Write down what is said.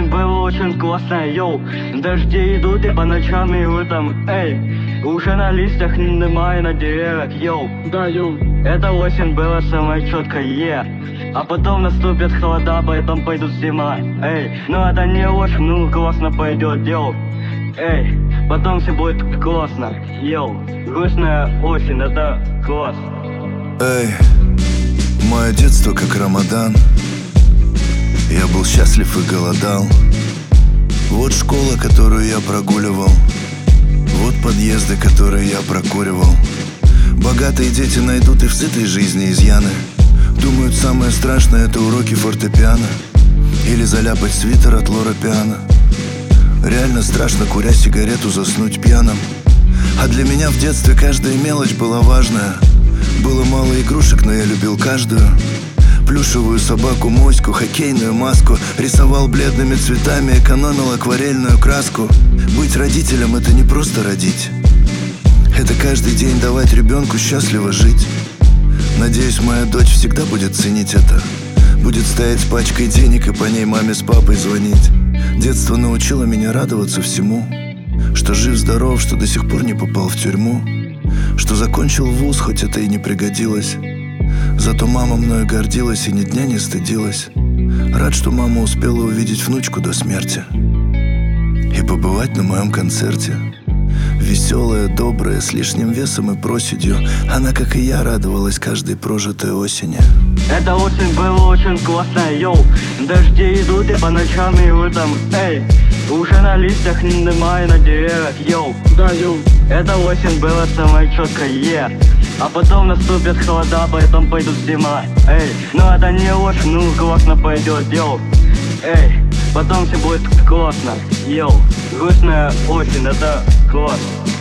осень было очень классно, йоу. Дожди идут и по ночам и утром, эй. Уже на листьях немає на деревьях, йоу. Да, йоу. Эта осень была самая четкая, а потом наступят холода, поэтому пойдут зима, эй. Но это не очень, ну классно пойдет, йоу. Эй, потом все будет классно, йоу. Грустная осень, это класс. Эй, мое детство как Рамадан. Я был счастлив и голодал. Вот школа, которую я прогуливал. Вот подъезды, которые я прокуривал. Богатые дети найдут и в сытой жизни изъяны. Думают, самое страшное — это уроки фортепиано или заляпать свитер от Лора Пиано. Реально страшно, куря сигарету, заснуть пьяным. А для меня в детстве каждая мелочь была важная. Было мало игрушек, но я любил каждую. Плюшевую собаку, моську, хоккейную маску. Рисовал бледными цветами, экономил акварельную краску. Быть родителем — это не просто родить. Это каждый день давать ребенку счастливо жить. Надеюсь, моя дочь всегда будет ценить это. Будет стоять с пачкой денег и по ней маме с папой звонить. Детство научило меня радоваться всему. Что жив-здоров, что до сих пор не попал в тюрьму. Что закончил вуз, хоть это и не пригодилось. Зато мама мною гордилась и ни дня не стыдилась. Рад, что мама успела увидеть внучку до смерти и побывать на моем концерте. Веселая, добрая, с лишним весом и проседью. Она, как и я, радовалась каждой прожитой осени. Эта осень была очень классная, йоу. Дожди идут и по ночам и утром, эй. Уже на листьях немає на деревьях, йоу. Да, йоу. Эта осень была самая четкая, а потом наступят холода, поэтому пойдут зима, эй. Но это не очень, ну классно пойдет, йоу. Эй, потом все будет классно, йоу. Грустная осень, это класс.